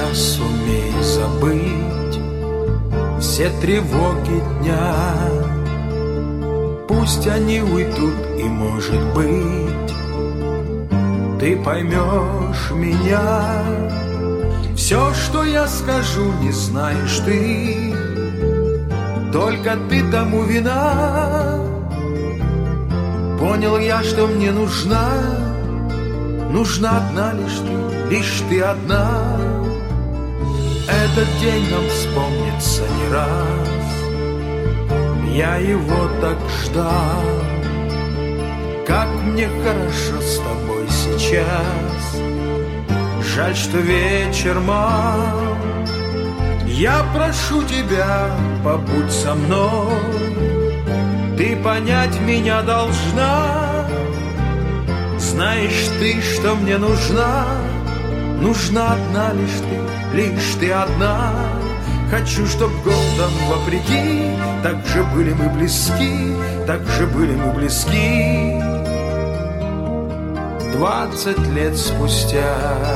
сумей забыть все тревоги дня. Пусть они уйдут, и, может быть, ты поймешь меня. Все, что я скажу, не знаешь ты, только ты тому вина. Понял я, что мне нужна одна лишь ты одна. Этот день нам вспомнится не раз, я его так ждал. Как мне хорошо с тобой сейчас, жаль, что вечер мал. Я прошу тебя, побудь со мной, ты понять меня должна. Знаешь ты, что мне нужна одна лишь ты одна. Хочу, чтоб годом вопреки так же были мы близки, 20 лет спустя.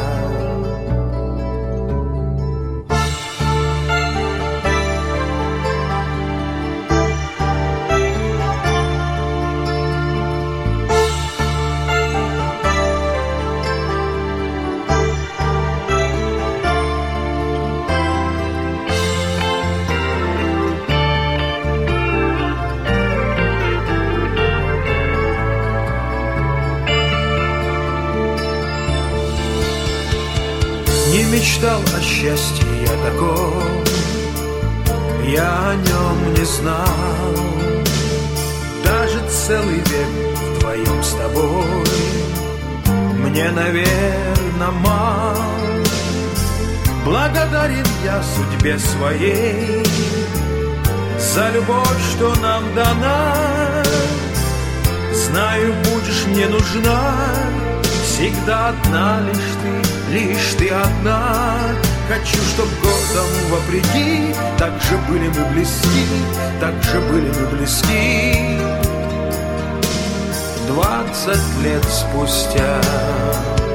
Не мечтал о счастье я таком, я о нем не знал. Даже целый век вдвоем с тобой мне, наверно, мал. Благодарен я судьбе своей за любовь, что нам дана. Знаю, будешь мне нужна всегда одна лишь ты одна. Хочу, чтоб годом вопреки так же были мы близки, 20 лет спустя.